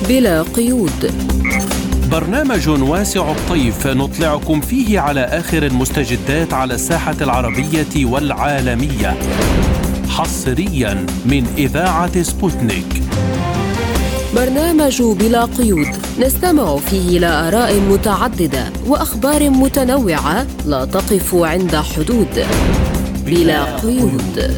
بلا قيود. برنامج واسع الطيف نطلعكم فيه على آخر المستجدات على الساحة العربية والعالمية، حصريا من إذاعة سبوتنيك. برنامج بلا قيود نستمع فيه إلى آراء متعددة وأخبار متنوعة لا تقف عند حدود. بلا قيود.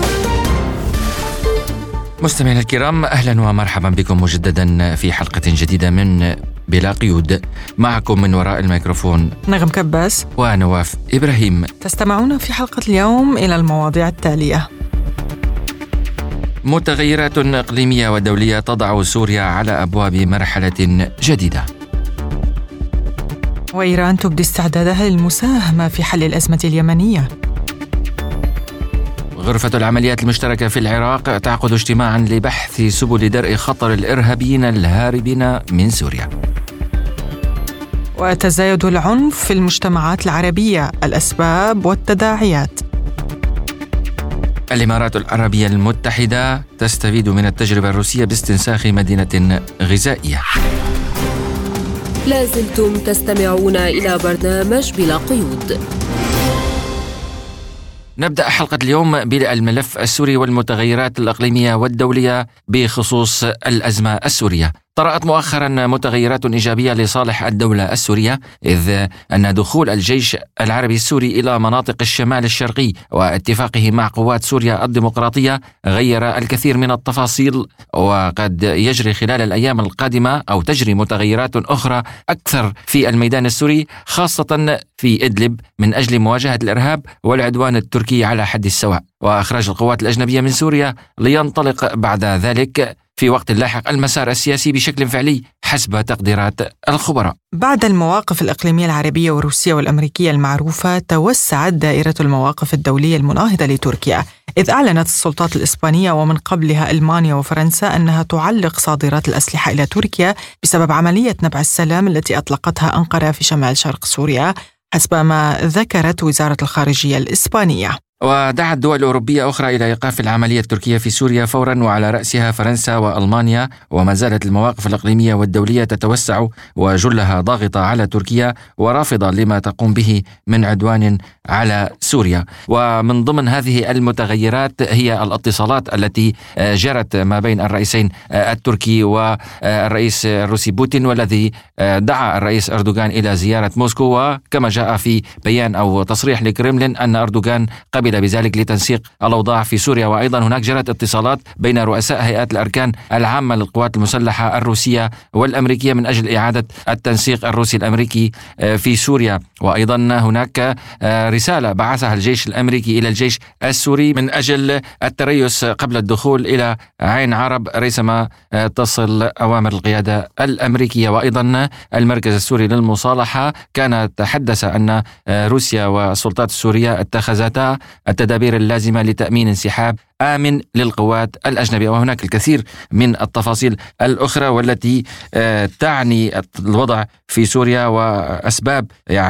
مستمعينا الكرام، أهلا ومرحبا بكم مجددا في حلقة جديدة من بلا قيود. معكم من وراء الميكروفون نغم كباس ونواف إبراهيم. تستمعون في حلقة اليوم إلى المواضيع التالية: متغيرات إقليمية ودولية تضع سوريا على أبواب مرحلة جديدة، وإيران تبدي استعدادها للمساهمة في حل الأزمة اليمنية، غرفة العمليات المشتركة في العراق تعقد اجتماعا لبحث سبل درء خطر الإرهابيين الهاربين من سوريا، وتزايد العنف في المجتمعات العربية، الأسباب والتداعيات. الإمارات العربية المتحدة تستفيد من التجربة الروسية باستنساخ مدينة غذائية. لازلتم تستمعون إلى برنامج بلا قيود. نبدأ حلقة اليوم بالملف السوري والمتغيرات الإقليمية والدولية بخصوص الأزمة السورية. طرأت مؤخرا متغيرات إيجابية لصالح الدولة السورية، إذ أن دخول الجيش العربي السوري إلى مناطق الشمال الشرقي واتفاقه مع قوات سوريا الديمقراطية غير الكثير من التفاصيل، وقد يجري خلال الأيام القادمة أو تجري متغيرات أخرى أكثر في الميدان السوري، خاصة في إدلب، من أجل مواجهة الإرهاب والعدوان التركي على حد السواء، وإخراج القوات الأجنبية من سوريا لينطلق بعد ذلك في وقت لاحق المسار السياسي بشكل فعلي حسب تقديرات الخبراء. بعد المواقف الإقليمية العربية والروسية والأمريكية المعروفة، توسعت دائرة المواقف الدولية المناهضة لتركيا، إذ أعلنت السلطات الإسبانية ومن قبلها ألمانيا وفرنسا أنها تعلق صادرات الأسلحة إلى تركيا بسبب عملية نبع السلام التي أطلقتها أنقرة في شمال شرق سوريا، حسب ما ذكرت وزارة الخارجية الإسبانية. ودعت دول أوروبية أخرى إلى إيقاف العملية التركية في سوريا فورا، وعلى رأسها فرنسا وألمانيا. وما زالت المواقف الإقليمية والدولية تتوسع، وجلها ضاغطة على تركيا ورافضة لما تقوم به من عدوان على سوريا. ومن ضمن هذه المتغيرات هي الاتصالات التي جرت ما بين الرئيسين التركي والرئيس الروسي بوتين، والذي دعا الرئيس أردوغان إلى زيارة موسكو. وكما جاء في بيان أو تصريح لكريملين أن أردوغان قبل بذلك لتنسيق الأوضاع في سوريا. وأيضا هناك جرت اتصالات بين رؤساء هيئات الأركان العامة للقوات المسلحة الروسية والأمريكية من أجل إعادة التنسيق الروسي الأمريكي في سوريا. وأيضا هناك رسالة بعثها الجيش الأمريكي إلى الجيش السوري من أجل التريث قبل الدخول إلى عين عرب ريثما تصل أوامر القيادة الأمريكية. وأيضا المركز السوري للمصالحة كان تحدث أن روسيا والسلطات السورية اتخذتا التدابير اللازمة لتأمين انسحاب آمن للقوات الأجنبية. وهناك الكثير من التفاصيل الأخرى والتي تعني الوضع في سوريا وأسباب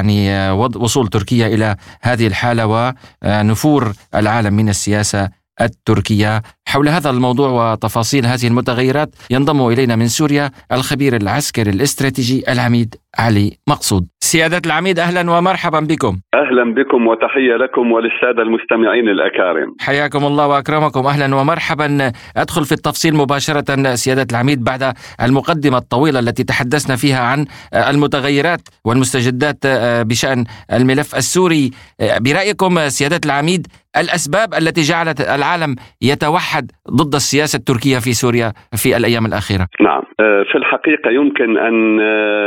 وصول تركيا إلى هذه الحالة ونفور العالم من السياسة التركية. حول هذا الموضوع وتفاصيل هذه المتغيرات ينضم إلينا من سوريا الخبير العسكري الاستراتيجي العميد علي مقصود. سيادة العميد، أهلا ومرحبا بكم. أهلا بكم وتحية لكم وللسادة المستمعين الأكارم. حياكم الله وأكرمكم، أهلا ومرحبا. أدخل في التفصيل مباشرة سيادة العميد بعد المقدمة الطويلة التي تحدثنا فيها عن المتغيرات والمستجدات بشأن الملف السوري. برأيكم سيادة العميد الأسباب التي جعلت العالم يتوحد ضد السياسة التركية في سوريا في الأيام الأخيرة؟ نعم، في الحقيقة يمكن أن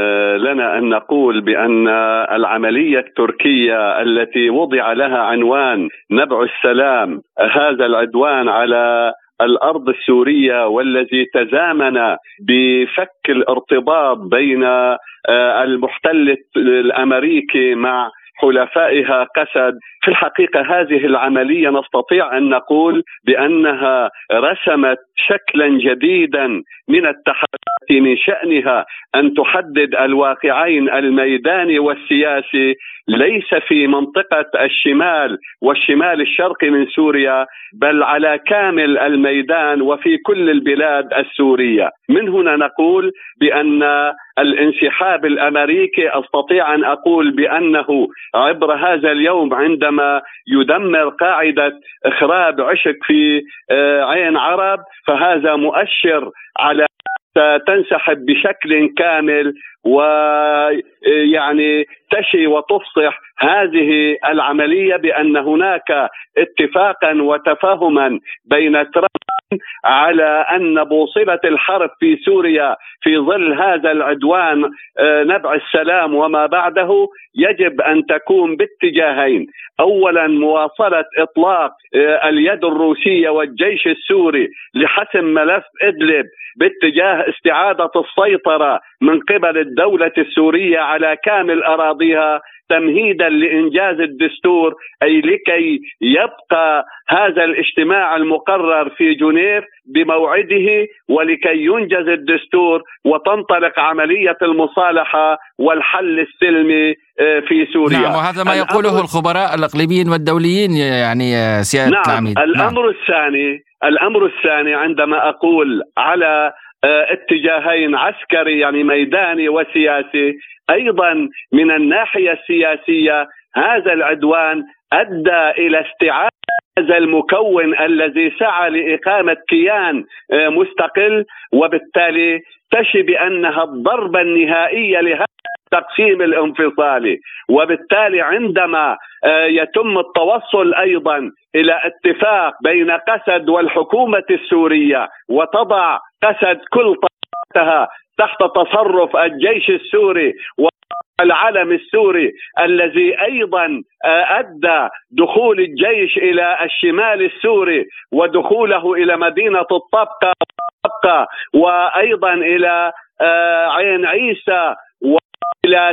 لنا أن نقول بأن العملية التركية التي وضع لها عنوان نبع السلام، هذا العدوان على الأرض السورية والذي تزامن بفك الارتباط بين المحتل الأمريكي مع حلفائها قسد، في الحقيقة هذه العملية نستطيع أن نقول بأنها رسمت شكلا جديدا من التحديات من شأنها أن تحدد الواقعين الميداني والسياسي ليس في منطقة الشمال والشمال الشرقي من سوريا، بل على كامل الميدان وفي كل البلاد السورية. من هنا نقول بأن الانسحاب الأمريكي أستطيع أن أقول بأنه عبر هذا اليوم عندما يدمر قاعدة إخراب عشق في عين عرب، فهذا مؤشر على تنسحب بشكل كامل ويعني تشي وتفصح هذه العملية بأن هناك اتفاقا وتفاهما بين ترامب على أن بوصلة الحرب في سوريا في ظل هذا العدوان نبع السلام وما بعده يجب أن تكون باتجاهين. أولا مواصلة إطلاق اليد الروسية والجيش السوري لحسم ملف إدلب باتجاه استعادة السيطرة من قبل الدولة السورية على كامل أراضيها تمهيدا لإنجاز الدستور، أي لكي يبقى هذا الاجتماع المقرر في جنيف بموعده ولكي ينجز الدستور وتنطلق عملية المصالحة والحل السلمي في سوريا. نعم، وهذا ما يقوله الخبراء الإقليميين والدوليين يعني سيادة العميد. الأمر الثاني عندما أقول على اتجاهين عسكري يعني ميداني وسياسي، أيضا من الناحية السياسية هذا العدوان أدى إلى استعادة هذا المكون الذي سعى لإقامة كيان مستقل، وبالتالي تشي بأنها الضربة النهائية لهذا التقسيم الانفصالي. وبالتالي عندما يتم التوصل أيضا إلى اتفاق بين قسد والحكومة السورية وتضع قسد كل طاقتها تحت تصرف الجيش السوري والعلم السوري الذي أيضا أدى دخول الجيش إلى الشمال السوري ودخوله إلى مدينة الطبقة وأيضا إلى عين عيسى وإلى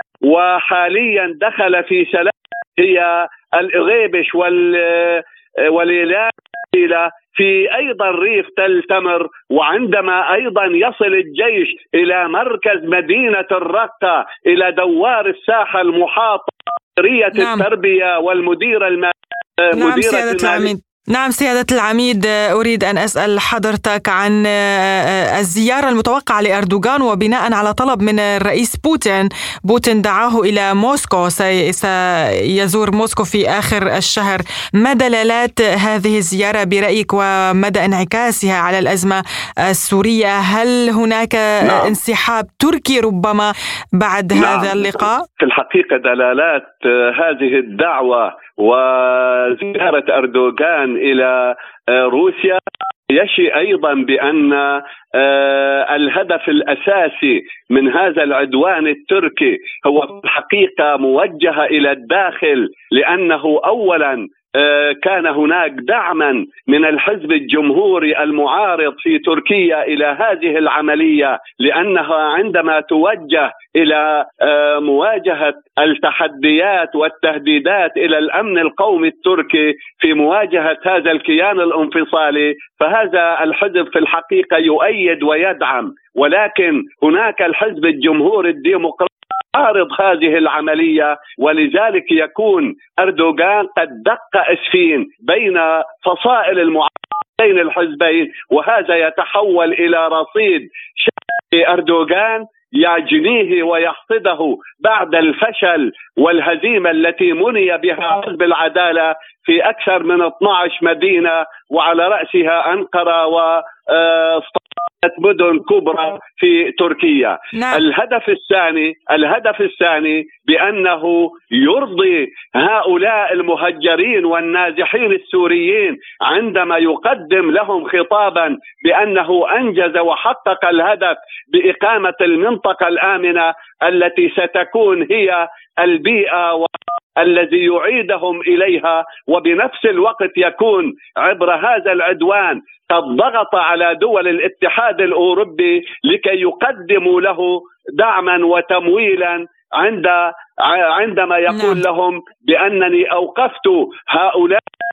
وحاليا دخل في سلام هي الغيبش والإله في أيضا ريف تل تمر. وعندما أيضا يصل الجيش إلى مركز مدينة الرقة إلى دوار الساحة المحاطة التربية والمديرة المالية. نعم سيادة العميد، أريد أن أسأل حضرتك عن الزيارة المتوقعة لأردوغان، وبناء على طلب من الرئيس بوتين دعاه إلى موسكو، سيزور موسكو في آخر الشهر. ما دلالات هذه الزيارة برأيك ومدى انعكاسها على الأزمة السورية؟ هل هناك انسحاب تركي ربما بعد هذا اللقاء؟ في الحقيقة دلالات هذه الدعوة وزيارة أردوغان إلى روسيا يشي أيضا بأن الهدف الأساسي من هذا العدوان التركي هو في الحقيقة موجه إلى الداخل، لأنه أولا كان هناك دعما من الحزب الجمهوري المعارض في تركيا إلى هذه العملية، لأنها عندما توجه إلى مواجهة التحديات والتهديدات إلى الأمن القومي التركي في مواجهة هذا الكيان الانفصالي، فهذا الحزب في الحقيقة يؤيد ويدعم. ولكن هناك الحزب الجمهوري الديمقراطي عارض هذه العملية، ولذلك يكون أردوغان قد دق أسفين بين فصائل المعارضة بين الحزبين، وهذا يتحول إلى رصيد شعبي أردوغان يعجنيه ويحصده بعد الفشل والهزيمة التي مني بها حزب العدالة في أكثر من 12 مدينة، وعلى رأسها أنقرة مدن كبرى في تركيا. نعم. الهدف الثاني بأنه يرضي هؤلاء المهجرين والنازحين السوريين عندما يقدم لهم خطابا بأنه أنجز وحقق الهدف بإقامة المنطقة الآمنة التي ستكون هي البيئة الذي يعيدهم إليها، وبنفس الوقت يكون عبر هذا العدوان قد ضغط على دول الاتحاد الأوروبي لكي يقدموا له دعما وتمويلا عندما يقول لهم بأنني أوقفت هؤلاء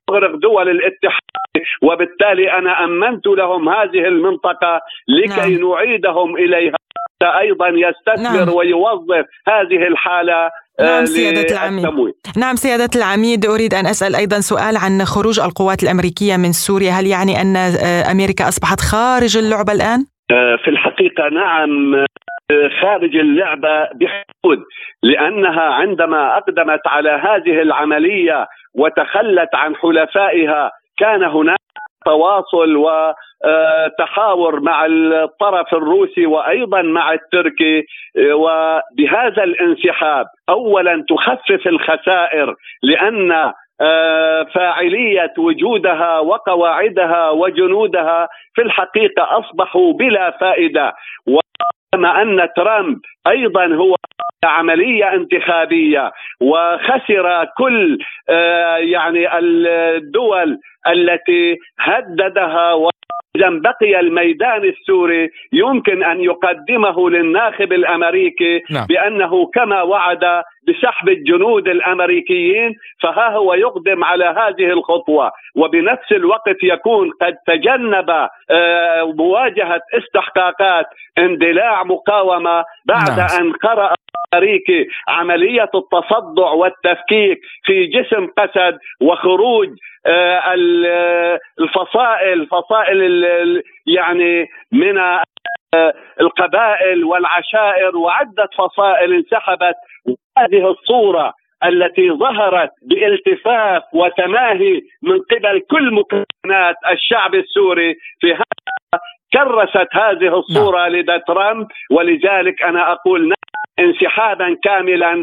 تغرق دول الاتحاد، وبالتالي أنا أمنت لهم هذه المنطقة لكي نعيدهم إليها، أيضا يستثمر ويوظف هذه الحالة. نعم سيادة العميد. نعم سيادة العميد، أريد أن أسأل أيضا سؤال عن خروج القوات الأمريكية من سوريا. هل يعني أن أمريكا أصبحت خارج اللعبة الآن؟ في الحقيقة نعم، خارج اللعبة بحدود، لأنها عندما أقدمت على هذه العملية وتخلت عن حلفائها كان هناك تواصل وتحاور مع الطرف الروسي وأيضا مع التركي، وبهذا الانسحاب أولا تخفف الخسائر، لأن فاعلية وجودها وقواعدها وجنودها في الحقيقة أصبحوا بلا فائدة. وكما أن ترامب أيضا هو عملية انتخابية وخسر كل يعني الدول التي هددها، إذا بقي الميدان السوري يمكن أن يقدمه للناخب الأمريكي بأنه كما وعد بسحب الجنود الأمريكيين، فها هو يقدم على هذه الخطوة، وبنفس الوقت يكون قد تجنب مواجهة استحقاقات اندلاع مقاومة بعد أن قرأ الأمريكي عملية التصدع والتفكيك في جسم قسد وخروج الفصائل يعني من القبائل والعشائر، وعدة فصائل انسحبت. هذه الصورة التي ظهرت بالتفاف وتماهي من قبل كل مكونات الشعب السوري في هذا كرست هذه الصورة لدى ترامب، ولذلك أنا أقول انسحابا كاملا،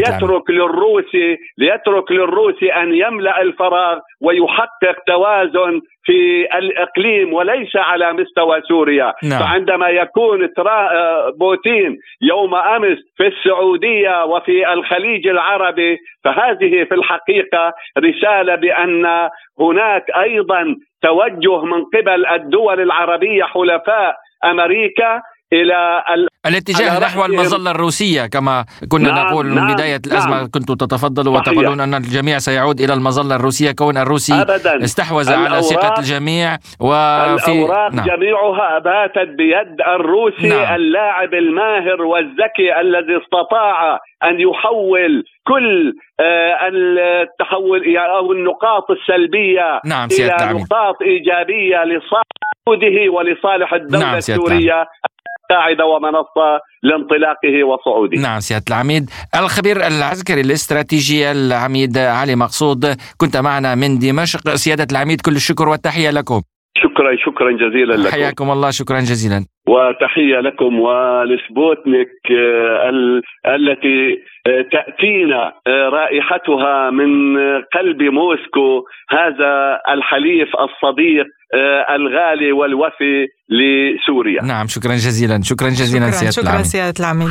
ويترك للروسي أن يملأ الفراغ ويحقق توازن في الإقليم وليس على مستوى سوريا. فعندما يكون بوتين يوم أمس في السعودية وفي الخليج العربي، فهذه في الحقيقة رسالة بأن هناك أيضا توجه من قبل الدول العربية حلفاء أمريكا إلى الاتجاه نحو المظلة الروسية كما كنا نقول من بداية الأزمة. كنتم تتفضلوا وتقولون أن الجميع سيعود إلى المظلة الروسية كون الروسي استحوذ على ثقة الجميع، وفي الأوراق جميعها باتت بيد الروسي اللاعب الماهر والذكي الذي استطاع أن يحول كل التحول أو النقاط السلبية إلى نقاط إيجابية لصالحه ولصالح الدولة السورية قاعدة ومنصة لانطلاقه وصعوده. نعم سيادة العميد. الخبير العسكري الاستراتيجي العميد علي مقصود، كنت معنا من دمشق. سيادة العميد، كل الشكر والتحية لكم. شكرا جزيلا لكم. حياكم الله، شكرا جزيلا. وتحية لكم ولسبوتنيك التي تأتينا رائحتها من قلب موسكو، هذا الحليف الصديق الغالي والوفي لسوريا. نعم شكرا جزيلا. شكرا سيادة العميد.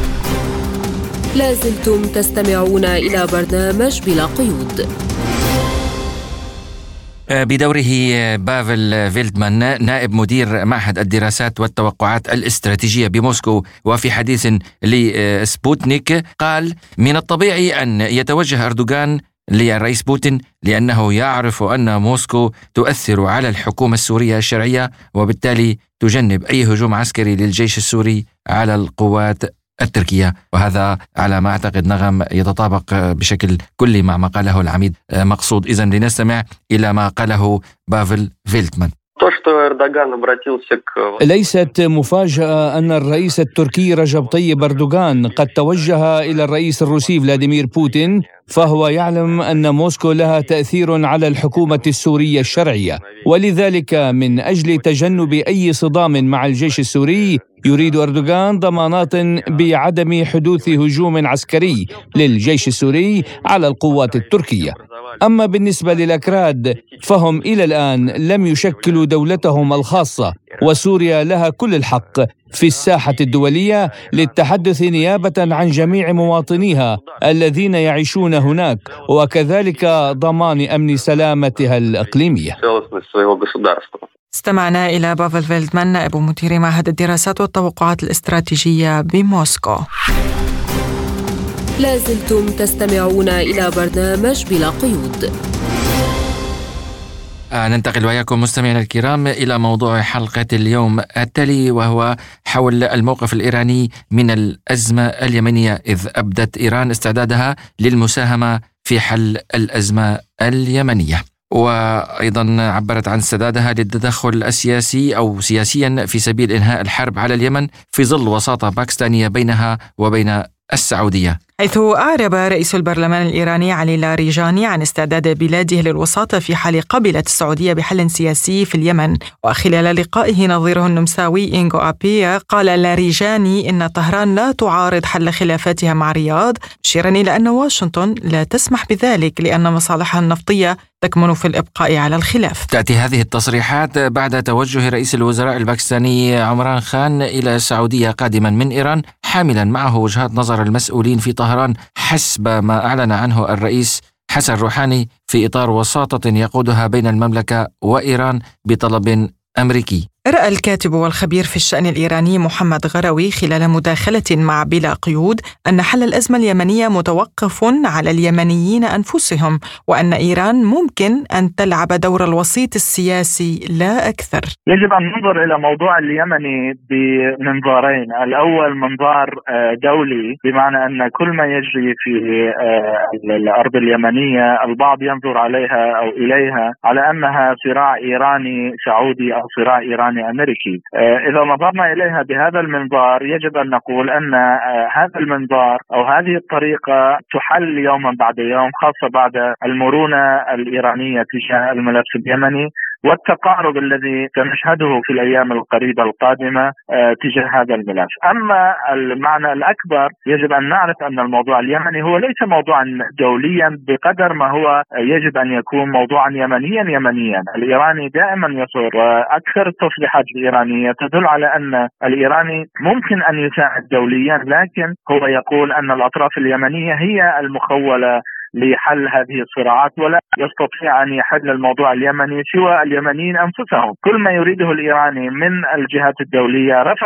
لازلتم تستمعون إلى برنامج بلا قيود. بدوره بافل فيلدمان نائب مدير معهد الدراسات والتوقعات الاستراتيجية بموسكو، وفي حديث لسبوتنيك قال: من الطبيعي أن يتوجه أردوغان للرئيس بوتين لأنه يعرف أن موسكو تؤثر على الحكومة السورية الشرعية، وبالتالي تجنب أي هجوم عسكري للجيش السوري على القوات التركية. وهذا على ما أعتقد نغم يتطابق بشكل كلي مع ما قاله العميد مقصود. إذن لنستمع إلى ما قاله بافل فيلدمان. ليست مفاجأة أن الرئيس التركي رجب طيب أردوغان قد توجه إلى الرئيس الروسي فلاديمير بوتين، فهو يعلم أن موسكو لها تأثير على الحكومة السورية الشرعية، ولذلك من أجل تجنب أي صدام مع الجيش السوري يريد أردوغان ضمانات بعدم حدوث هجوم عسكري للجيش السوري على القوات التركية. أما بالنسبة للأكراد فهم إلى الآن لم يشكلوا دولتهم الخاصة، وسوريا لها كل الحق في الساحة الدولية للتحدث نيابة عن جميع مواطنيها الذين يعيشون هناك، وكذلك ضمان أمن سلامتها الإقليمية. استمعنا إلى بافل فيلدمان نائب مدير معهد الدراسات والتوقعات الاستراتيجية بموسكو. لازلتم تستمعون إلى برنامج بلا قيود. ننتقل وياكم مستمعينا الكرام إلى موضوع حلقة اليوم التالي، وهو حول الموقف الإيراني من الأزمة اليمنية، إذ أبدت إيران استعدادها للمساهمة في حل الأزمة اليمنية، وأيضا عبرت عن استعدادها للتدخل السياسي أو سياسيا في سبيل إنهاء الحرب على اليمن في ظل وساطة باكستانية بينها وبين السعودية. حيث أعرب رئيس البرلمان الإيراني علي لاریجانی عن استعداد بلاده للوساطة في حال قبلت السعودية بحل سياسي في اليمن. وخلال لقائه نظيره النمساوي إنغو أبيا قال لاریجانی إن طهران لا تعارض حل خلافاتها مع رياض، مشيرا إلى أن واشنطن لا تسمح بذلك لأن مصالحها النفطية تكمن في الإبقاء على الخلاف. تأتي هذه التصريحات بعد توجه رئيس الوزراء الباكستاني عمران خان إلى السعودية قادما من إيران، حاملا معه وجهات نظر المسؤولين في طهران حسب ما أعلن عنه الرئيس حسن روحاني في إطار وساطة يقودها بين المملكة وإيران بطلب أمريكي. رأى الكاتب والخبير في الشأن الإيراني محمد غروي خلال مداخلة مع بلا قيود أن حل الأزمة اليمنية متوقف على اليمنيين أنفسهم، وأن إيران ممكن أن تلعب دور الوسيط السياسي لا أكثر. يجب أن ننظر إلى موضوع اليمني بمنظارين، الأول منظار دولي، بمعنى أن كل ما يجري في الأرض اليمنية البعض ينظر عليها أو إليها على أنها صراع إيراني سعودي أو صراع إيراني أمريكي. إذا نظرنا إليها بهذا المنظار يجب أن نقول أن هذا المنظار أو هذه الطريقة تحل يوما بعد يوم، خاصة بعد المرونة الإيرانية تجاه الملف اليمني والتقارب الذي سنشهده في الأيام القريبة القادمة تجاه هذا الملف. أما المعنى الأكبر يجب أن نعرف أن الموضوع اليمني هو ليس موضوعا دوليا بقدر ما هو يجب أن يكون موضوعا يمنيا. الإيراني دائما يصر، وأكثر التصريحات الإيرانية تدل على أن الإيراني ممكن أن يساعد دوليا، لكن هو يقول أن الأطراف اليمنية هي المخولة لحل هذه الصراعات، ولا يستطيع أن يحل الموضوع اليمني سوى اليمنيين أنفسهم. كل ما يريده الإيراني من الجهات الدولية رفع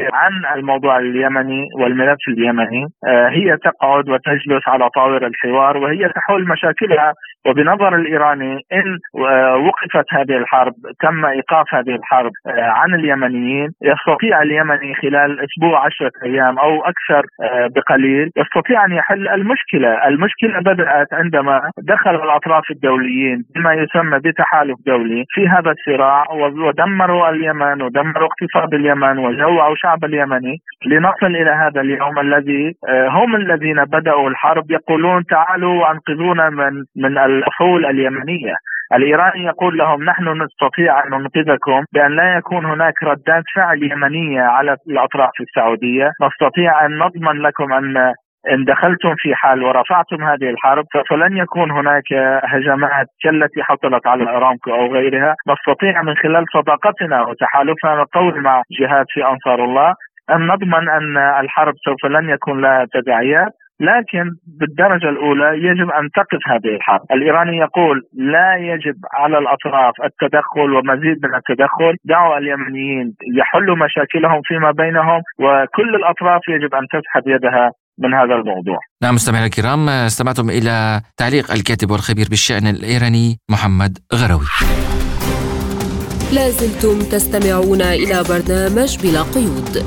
عن الموضوع اليمني والملف اليمني، هي تقعد وتجلس على طاولة الحوار وهي تحل مشاكلها. وبنظر الإيراني إن وقفت هذه الحرب، تم إيقاف هذه الحرب عن اليمنيين، يستطيع اليمني خلال أسبوع 10 أيام أو أكثر بقليل يستطيع أن يحل المشكلة بدأت عندما دخل الأطراف الدوليين بما يسمى بتحالف دولي في هذا الصراع ودمروا اليمن ودمروا اقتصاد اليمن وجوعوا شعب اليمني، لنصل إلى هذا اليوم الذي هم الذين بدأوا الحرب يقولون تعالوا وانقذونا من الفحول اليمنية. الإيراني يقول لهم نحن نستطيع أن ننقذكم بأن لا يكون هناك ردات فعل يمنية على الأطراف السعودية، نستطيع أن نضمن لكم أن إن دخلتم في حال ورفعتم هذه الحرب فلن يكون هناك هجمات كالتي حصلت على أرامكو أو غيرها. نستطيع من خلال صداقتنا وتحالفنا القوي مع جهات في أنصار الله أن نضمن أن الحرب سوف لن يكون لها تداعيات، لكن بالدرجة الأولى يجب أن تقف هذه الحرب. الإيراني يقول لا يجب على الأطراف التدخل ومزيد من التدخل، دعوا اليمنيين يحلوا مشاكلهم فيما بينهم، وكل الأطراف يجب أن تسحب يدها من هذا الموضوع. نعم مستمعينا الكرام، استمعتم إلى تعليق الكاتب والخبير بالشأن الإيراني محمد غروي. لازلتم تستمعون إلى برنامج بلا قيود.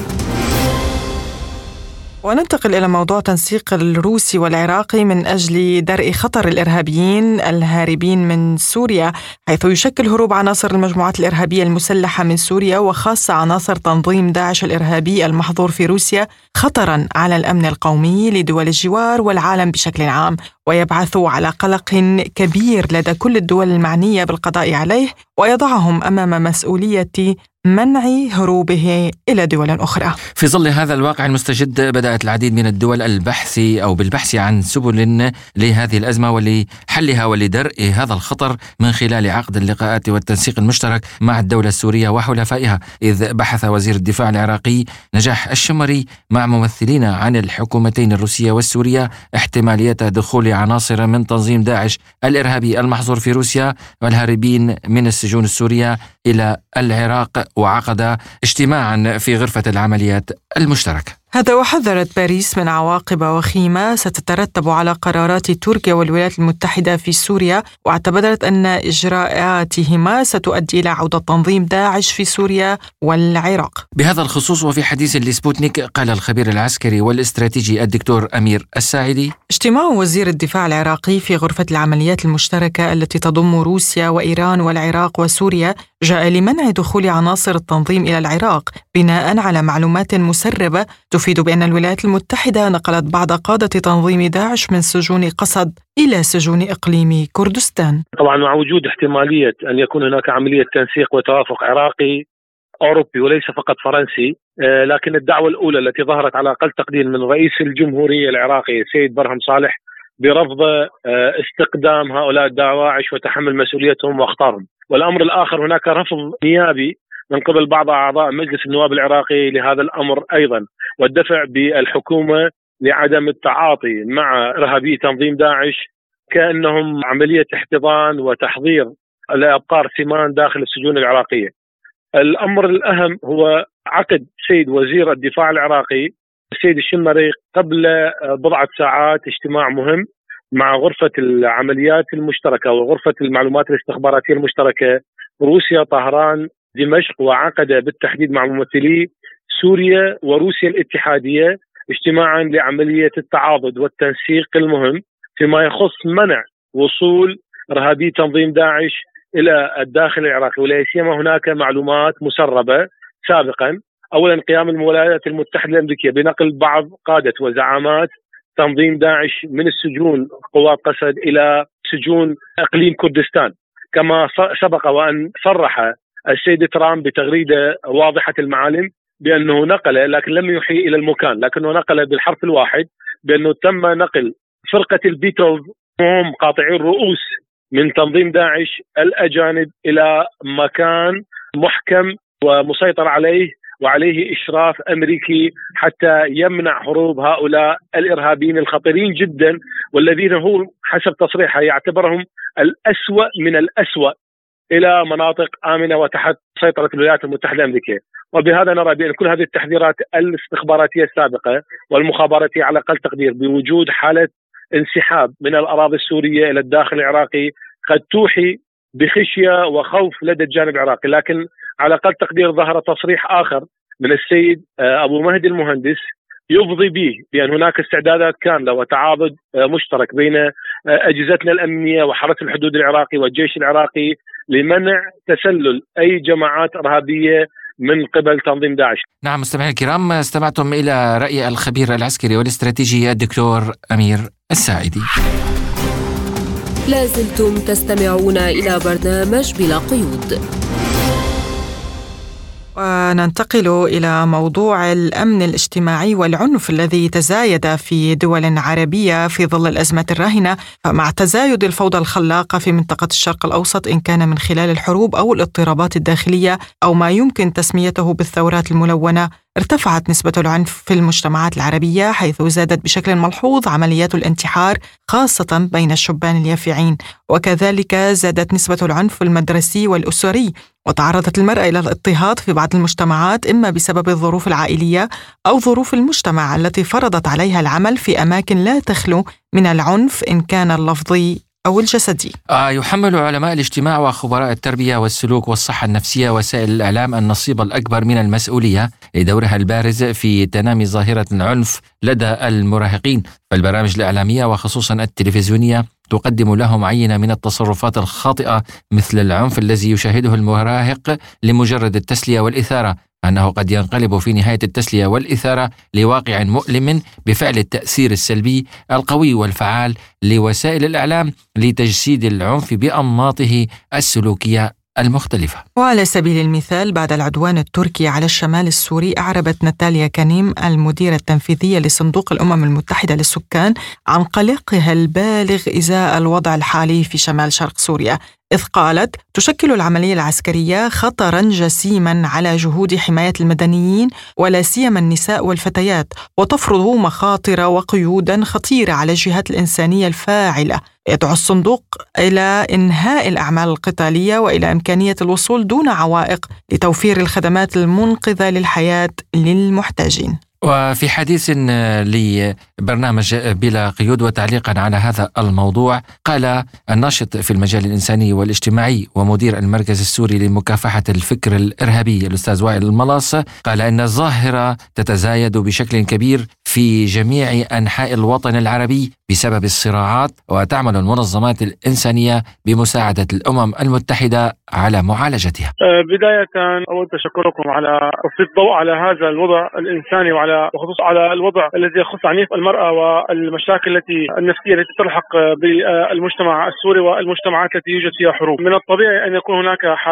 وننتقل إلى موضوع تنسيق الروسي والعراقي من أجل درء خطر الإرهابيين الهاربين من سوريا، حيث يشكل هروب عناصر المجموعات الإرهابية المسلحة من سوريا وخاصة عناصر تنظيم داعش الإرهابي المحظور في روسيا خطرا على الأمن القومي لدول الجوار والعالم بشكل عام، ويبعث على قلق كبير لدى كل الدول المعنية بالقضاء عليه ويضعهم أمام مسؤولية منع هروبه إلى دول أخرى. في ظل هذا الواقع المستجد بدأت العديد من الدول بالبحث عن سبل لهذه الأزمة ولحلها ولدرء هذا الخطر من خلال عقد اللقاءات والتنسيق المشترك مع الدولة السورية وحلفائها، إذ بحث وزير الدفاع العراقي نجاح الشمري مع ممثلين عن الحكومتين الروسية والسورية احتمالية دخول عناصر من تنظيم داعش الإرهابي المحظور في روسيا والهاربين من السجون السورية إلى العراق، وعقد اجتماعا في غرفة العمليات المشتركة. هذا وحذرت باريس من عواقب وخيمة ستترتب على قرارات تركيا والولايات المتحدة في سوريا، واعتبرت أن إجراءاتهما ستؤدي إلى عودة تنظيم داعش في سوريا والعراق. بهذا الخصوص وفي حديث لسبوتنيك قال الخبير العسكري والاستراتيجي الدكتور أمير الساعدي: اجتماع وزير الدفاع العراقي في غرفة العمليات المشتركة التي تضم روسيا وإيران والعراق وسوريا جاء لمنع دخول عناصر التنظيم إلى العراق بناء على معلومات مسربة تفيد بأن الولايات المتحدة نقلت بعض قادة تنظيم داعش من سجون قسد إلى سجون إقليم كردستان. طبعا مع وجود احتمالية أن يكون هناك عملية تنسيق وتوافق عراقي أوروبي وليس فقط فرنسي، لكن الدعوة الأولى التي ظهرت على أقل تقدير من رئيس الجمهورية العراقي السيد برهم صالح برفض استقدام هؤلاء الدواعش وتحمل مسؤوليتهم واخطارهم. والأمر الآخر هناك رفض نيابي من قبل بعض أعضاء مجلس النواب العراقي لهذا الأمر أيضا، والدفع بالحكومة لعدم التعاطي مع إرهابي تنظيم داعش كأنهم عملية احتضان وتحضير لأبقار سمان داخل السجون العراقية. الأمر الأهم هو عقد سيد وزير الدفاع العراقي السيد الشمري قبل بضعة ساعات اجتماع مهم مع غرفة العمليات المشتركة وغرفة المعلومات الاستخباراتية المشتركة روسيا طهران دمشق، وعقد بالتحديد مع ممثلي سوريا وروسيا الاتحادية اجتماعا لعملية التعاضد والتنسيق المهم فيما يخص منع وصول إرهابي تنظيم داعش إلى الداخل العراقي، ولا سيما هناك معلومات مسربة سابقا. أولا قيام الولايات المتحدة الأمريكية بنقل بعض قادة وزعامات تنظيم داعش من السجون قوات قسد إلى سجون إقليم كردستان، كما سبق وأن صرح السيد ترامب بتغريدة واضحة المعالم بأنه نقل، لكن لم يحي إلى المكان، لكنه نقل بالحرف الواحد بأنه تم نقل فرقة البيتلز هم قاطعي الرؤوس من تنظيم داعش الأجانب إلى مكان محكم ومسيطر عليه وعليه إشراف أمريكي حتى يمنع هروب هؤلاء الإرهابيين الخطيرين جدا، والذين هو حسب تصريحه يعتبرهم الأسوأ من الأسوأ إلى مناطق آمنة وتحت سيطرة الولايات المتحدة الأمريكية. وبهذا نرى بأن كل هذه التحذيرات الاستخباراتية السابقة والمخابراتية على أقل تقدير بوجود حالة انسحاب من الأراضي السورية إلى الداخل العراقي قد توحي بخشية وخوف لدى الجانب العراقي، لكن على أقل تقدير ظهر تصريح آخر من السيد أبو مهدي المهندس يفضي به بأن هناك استعدادات كاملة وتعاضد مشترك بين أجهزتنا الأمنية وحرس الحدود العراقي والجيش العراقي لمنع تسلل أي جماعات إرهابية من قبل تنظيم داعش. نعم مستمعينا الكرام، استمعتم إلى رأي الخبير العسكري والاستراتيجي الدكتور أمير الساعدي. لازلتم تستمعون إلى برنامج بلا قيود. وننتقل إلى موضوع الأمن الاجتماعي والعنف الذي تزايد في دول عربية في ظل الأزمة الراهنة، فمع تزايد الفوضى الخلاقة في منطقة الشرق الأوسط إن كان من خلال الحروب أو الاضطرابات الداخلية أو ما يمكن تسميته بالثورات الملونة، ارتفعت نسبة العنف في المجتمعات العربية، حيث زادت بشكل ملحوظ عمليات الانتحار خاصة بين الشبان اليافعين، وكذلك زادت نسبة العنف المدرسي والأسري، وتعرضت المرأة إلى الاضطهاد في بعض المجتمعات إما بسبب الظروف العائلية أو ظروف المجتمع التي فرضت عليها العمل في أماكن لا تخلو من العنف إن كان اللفظي أو الجسدي. يحمل علماء الاجتماع وخبراء التربية والسلوك والصحة النفسية وسائل الإعلام النصيب الأكبر من المسؤولية لدورها البارز في تنامي ظاهرة العنف لدى المراهقين، فالبرامج الإعلامية وخصوصا التلفزيونية تقدم لهم عينة من التصرفات الخاطئة مثل العنف الذي يشاهده المراهق لمجرد التسلية والإثارة، أنه قد ينقلب في نهاية التسلية والإثارة لواقع مؤلم بفعل التأثير السلبي القوي والفعال لوسائل الإعلام لتجسيد العنف بأنماطه السلوكية المختلفة. وعلى سبيل المثال، بعد العدوان التركي على الشمال السوري، أعربت ناتاليا كانيم المديرة التنفيذية لصندوق الأمم المتحدة للسكان عن قلقها البالغ إزاء الوضع الحالي في شمال شرق سوريا، إذ قالت: تشكل العملية العسكرية خطراً جسيماً على جهود حماية المدنيين ولا سيما النساء والفتيات، وتفرض مخاطر وقيوداً خطيرة على الجهات الإنسانية الفاعلة. يدعو الصندوق إلى إنهاء الأعمال القتالية وإلى إمكانية الوصول دون عوائق لتوفير الخدمات المنقذة للحياة للمحتاجين. وفي حديث لبرنامج بلا قيود وتعليقا على هذا الموضوع، قال الناشط في المجال الإنساني والاجتماعي ومدير المركز السوري لمكافحة الفكر الإرهابي الأستاذ وائل الملاص، قال إن الظاهرة تتزايد بشكل كبير في جميع أنحاء الوطن العربي بسبب الصراعات، وتعمل المنظمات الإنسانية بمساعدة الأمم المتحدة على معالجتها. بداية أود أشكركم على تسليط الضوء على هذا الوضع الإنساني وخصوصا على الوضع الذي يخص عنيف المرأة والمشاكل النفسية التي تلحق بالمجتمع السوري والمجتمعات التي يوجد فيها حروب. من الطبيعي أن يكون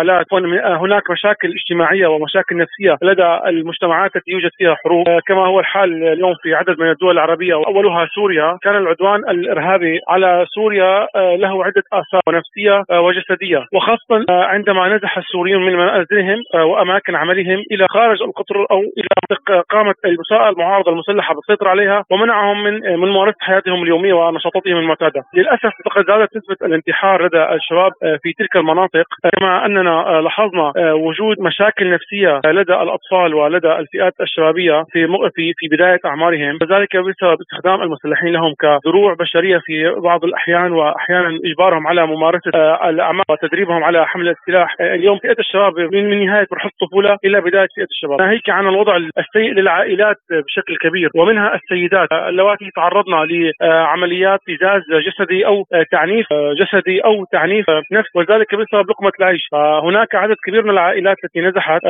هناك مشاكل اجتماعية ومشاكل نفسية لدى المجتمعات التي يوجد فيها حروب، كما هو الحال اليوم في عدد من الدول العربية وأولها سوريا. كان العدوان الإرهابي على سوريا له عدة آثار نفسية وجسدية، وخاصة عندما نزح السوريون من منازلهم وأماكن عملهم إلى خارج القطر أو إلى منطقة قامت المعارضة المسلحة بالسيطرة عليها ومنعهم من ممارسة حياتهم اليومية ونشاطاتهم المعتادة. للأسف فقد زادت نسبة الانتحار لدى الشباب في تلك المناطق، كما أننا لاحظنا وجود مشاكل نفسية لدى الأطفال ولدى الفئات الشبابية في بداية أعمارهم، وذلك بسبب استخدام المسلحين لهم كدروع بشرية في بعض الأحيان، وأحيانا إجبارهم على ممارسة الأعمال وتدريبهم على حمل السلاح. اليوم فئة الشباب من نهاية مرحلة الطفولة إلى بداية فئة الشباب ناهيك عن الوضع السيء للعائلات بشكل كبير، ومنها السيدات اللواتي تعرضن لعمليات ابتزاز جسدي أو تعنيف جسدي أو تعنيف نفسي، وذلك بسبب لقمة العيش. هناك عدد كبير من العائلات التي نزحت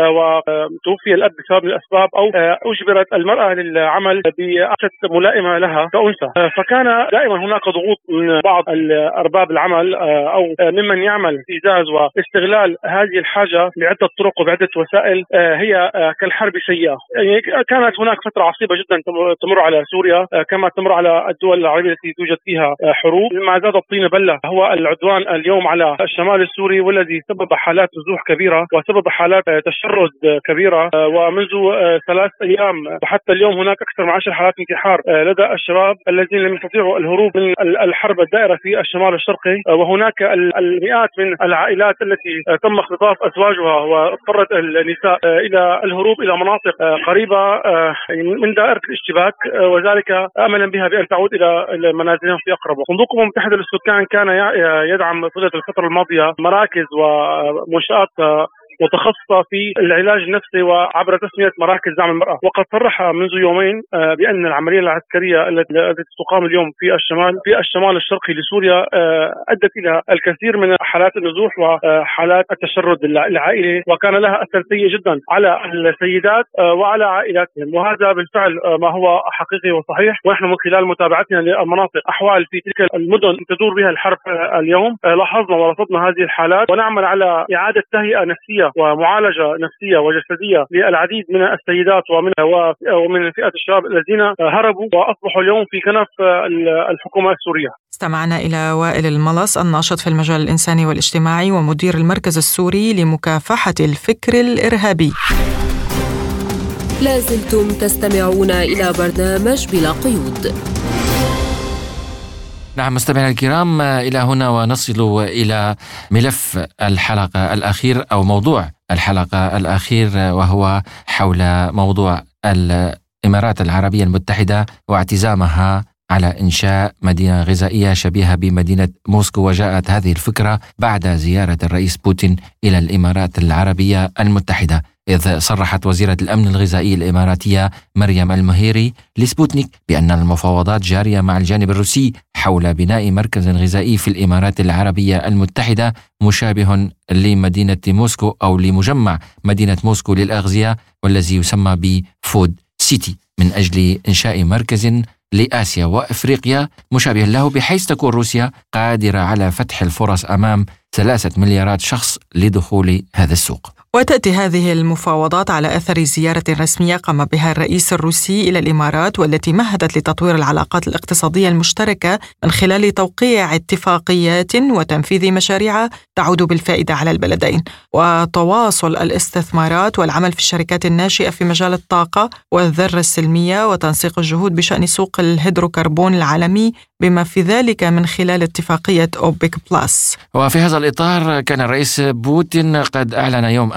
وتوفي الأب بسبب الأسباب أو أجبرت المرأة للعمل بأعشة ملائمة لها كأنثى. فكان دائما هناك ضغوط من بعض أرباب العمل أو ممن يعمل ابتزاز واستغلال هذه الحاجة بعدة طرق وبعدة وسائل هي كالحرب سيئة. يعني كانت هناك فترة عصيبة جدا تمر على سوريا كما تمر على الدول العربية التي توجد فيها حروب. ما زاد الطين بلة هو العدوان اليوم على الشمال السوري، والذي سبب حالات نزوح كبيرة وسبب حالات تشرد كبيرة، ومنذ 3 أيام وحتى اليوم هناك أكثر من 10 حالات انتحار لدى الشباب الذين لم يستطيعوا الهروب من الحرب الدائرة في الشمال الشرقي. وهناك المئات من العائلات التي تم اختطاف أزواجها واضطرت النساء إلى الهروب إلى مناطق قريبة من دائرة الاشتباك، وذلك أملا بها بأن تعود إلى منازلهم في أقرب. صندوق الأمم المتحدة للسكان كان يدعم طيلة الفترة الماضية مراكز ومنشآت متخصصة في العلاج النفسي وعبر تسمية مراكز دعم المرأة. وقد صرح منذ يومين بأن العملية العسكرية التي تقام اليوم في الشمال الشرقي لسوريا أدت إلى الكثير من حالات النزوح وحالات التشرد العائلي، وكان لها أثر سيء جدا على السيدات وعلى عائلاتهم. وهذا بالفعل ما هو حقيقي وصحيح، ونحن من خلال متابعتنا للمناطق أحوال في تلك المدن تدور بها الحرب اليوم لاحظنا ورصدنا هذه الحالات، ونعمل على إعادة تهيئة نفسية ومعالجة نفسية وجسدية للعديد من السيدات ومن فئات الشباب الذين هربوا وأصبحوا اليوم في كنف الحكومة السورية. استمعنا إلى وائل الملاص الناشط في المجال الإنساني والاجتماعي ومدير المركز السوري لمكافحة الفكر الإرهابي. لازلتم تستمعون إلى برنامج بلا قيود. نعم مستمعينا الكرام، إلى هنا ونصل إلى ملف الحلقة الأخير أو موضوع الحلقة الأخير، وهو حول موضوع الإمارات العربية المتحدة واعتزامها على إنشاء مدينة غذائية شبيهة بمدينة موسكو. وجاءت هذه الفكرة بعد زيارة الرئيس بوتين إلى الإمارات العربية المتحدة، إذ صرحت وزيرة الأمن الغذائي الإماراتية مريم المهيري لسبوتنيك بأن المفاوضات جارية مع الجانب الروسي حول بناء مركز غذائي في الإمارات العربية المتحدة مشابه لمدينة موسكو أو لمجمع مدينة موسكو للأغذية، والذي يسمى بفود سيتي، من أجل إنشاء مركز لآسيا وأفريقيا مشابه له، بحيث تكون روسيا قادرة على فتح الفرص أمام 3 مليارات شخص لدخول هذا السوق. وتأتي هذه المفاوضات على أثر زيارة رسمية قام بها الرئيس الروسي إلى الإمارات، والتي مهدت لتطوير العلاقات الاقتصادية المشتركة من خلال توقيع اتفاقيات وتنفيذ مشاريع تعود بالفائدة على البلدين، وتواصل الاستثمارات والعمل في الشركات الناشئة في مجال الطاقة والذرة السلمية، وتنسيق الجهود بشأن سوق الهيدروكربون العالمي بما في ذلك من خلال اتفاقية أوبك بلاس. وفي هذا الإطار كان الرئيس بوتين قد أعلن يوم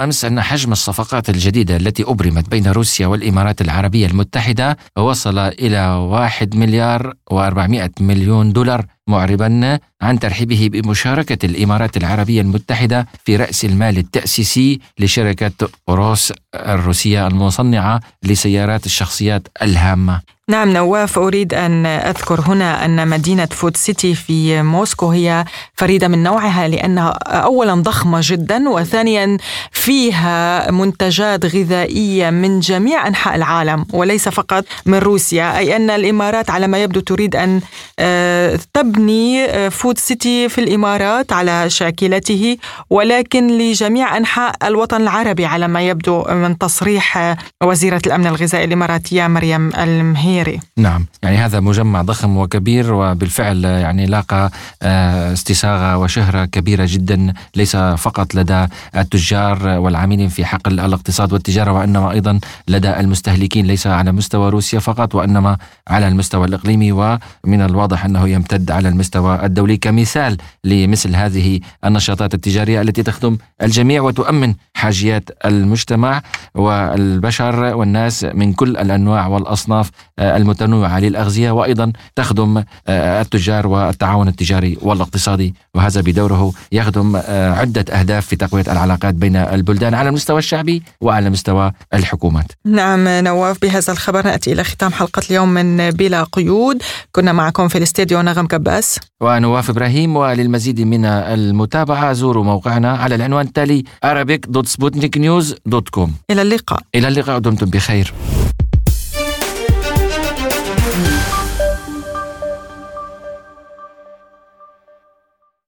أمس أن حجم الصفقات الجديدة التي أبرمت بين روسيا والإمارات العربية المتحدة وصل إلى 1 مليار و400 مليون دولار، معربا عن ترحيبه بمشاركة الإمارات العربية المتحدة في رأس المال التأسيسي لشركة أوروس الروسية المصنعة لسيارات الشخصيات الهامة. نعم نواف، أريد أن أذكر هنا أن مدينة فود سيتي في موسكو هي فريدة من نوعها، لأنها أولا ضخمة جدا، وثانيا فيها منتجات غذائية من جميع أنحاء العالم وليس فقط من روسيا. أي أن الإمارات على ما يبدو تريد أن تبني فود سيتي في الإمارات على شاكلته، ولكن لجميع أنحاء الوطن العربي على ما يبدو من تصريح وزيرة الأمن الغذائي الإماراتية مريم المهيري. نعم، يعني هذا مجمع ضخم وكبير، وبالفعل يعني لاقى استساغة وشهرة كبيرة جدا، ليس فقط لدى التجار والعاملين في حقل الاقتصاد والتجارة، وإنما أيضا لدى المستهلكين، ليس على مستوى روسيا فقط وإنما على المستوى الإقليمي، ومن الواضح أنه يمتد على المستوى الدولي كمثال لمثل هذه النشاطات التجارية التي تخدم الجميع وتؤمن حاجيات المجتمع والبشر والناس من كل الأنواع والأصناف المتنوعة للأغذية، وأيضا تخدم التجار والتعاون التجاري والاقتصادي، وهذا بدوره يخدم عدة أهداف في تقوية العلاقات بين البلدان على المستوى الشعبي وعلى مستوى الحكومات. نعم نواف، بهذا الخبر نأتي إلى ختام حلقة اليوم من بلا قيود. كنا معكم في الاستديو نغم كباس ونواف إبراهيم، وللمزيد من المتابعة زوروا موقعنا على العنوان التالي arabic.sputniknews.com. إلى اللقاء. دمتم بخير.